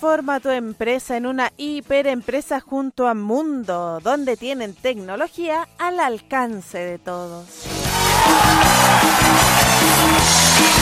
Transforma tu empresa en una hiperempresa junto a Mundo, donde tienen tecnología al alcance de todos.